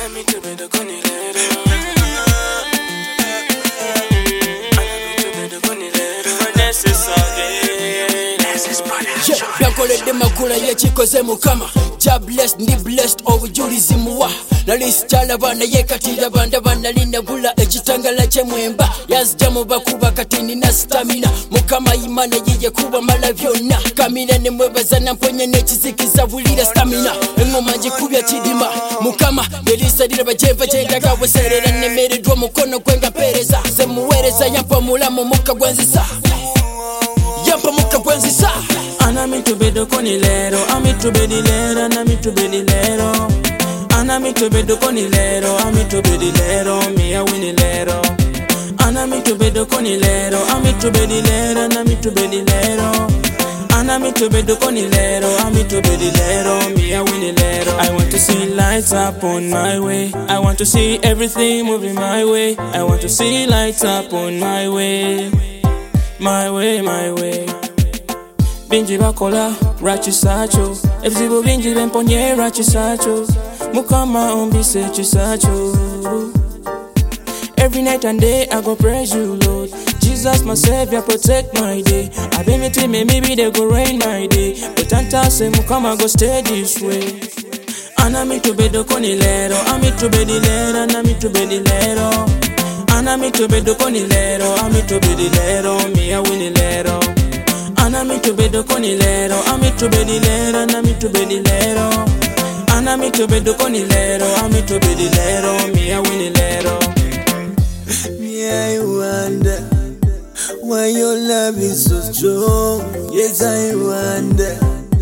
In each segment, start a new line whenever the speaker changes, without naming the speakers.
Byankoledde makula yekikoze mukama ja blessed ndi blessed obujulizi muwa nali sikyalaba naye kati ndaba ndaba nali nabula ekitangala kyemwemba yazija mu bakuba kati nina stamina mukama imana yiye kuba mala byonna kamina ne mwebaza namponye n'ekizikiza bulira stamina engoma ngikubya kidima mukama yelisalira bajemva gyendaga weserera nemereddwa mukono gwe nga mpeereza ze muweereza yampa mulamu mukka gwenzisa yampa mukka gwenzisa
Ana mitubedo koni lero, amitubedi lero, na mitubedi lero. Ana mitubedo koni lero, amitubedi lero, miya wini lero. Ana mitubedo koni lero, amitubedi lero, na mitubedi lero. Ana mitubedo koni lero, amitubedi lero, miya wini lero. I want to see lights up on my way. I want to see everything moving my way. I want to see lights up on my way. My way, my way. Binji bakola rachisacho ebizibu binji bemponye rachisacho mukama ombise chisacho. Every night and day I go praise you, Lord Jesus, my savior, protect my day. I been with me, maybe they go rain my day, but anta say mukama go stay this way. Ana mitubedo koni lero, amitubedi lero, na mitubedi lero. Ana mitubedo koni lero, amitubedi lero, miya wini lero. Ana mitubedo koni lero, amitubedi lero, na mitubedi lero. Ana mitubedo koni lero, amitubedi lero, miya wini lero.
Me I wonder why your love is so strong. Yes I wonder.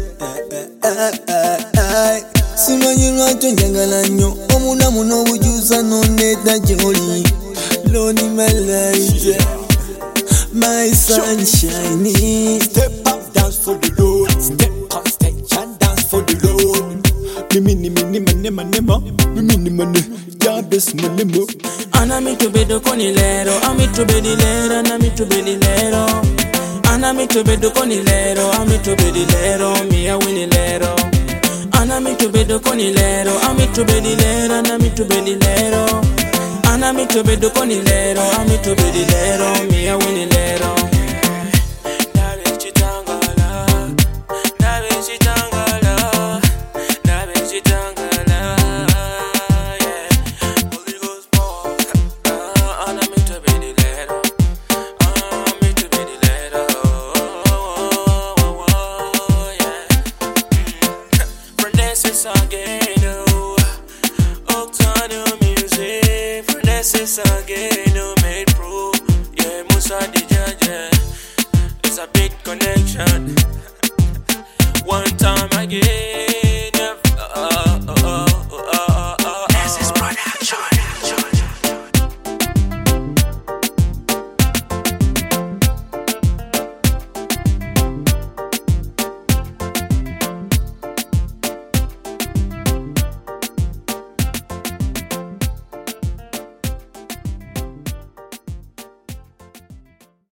Simanyi lwaki njagala nnyo omulamu n'obujuusa n'ondeeta gy'oli. Lord my light, my sunshine.
Step up, dance for the Lord. Step up, stage and dance for the Lord. Mini jabes manemo.
Ana mitubedo koni lero, amitubedi lero, na mitubedi lero. Ana mitubedo koni lero, amitubedi lero, miya wini lero. Ana mitubedo koni lero, amitubedi lero, na mitubedi lero. Ana mitubedo koni lero, amitubedi lero, miya wini lero.
Made pro, yeah, Musa the judge, it's a big connection. One time again.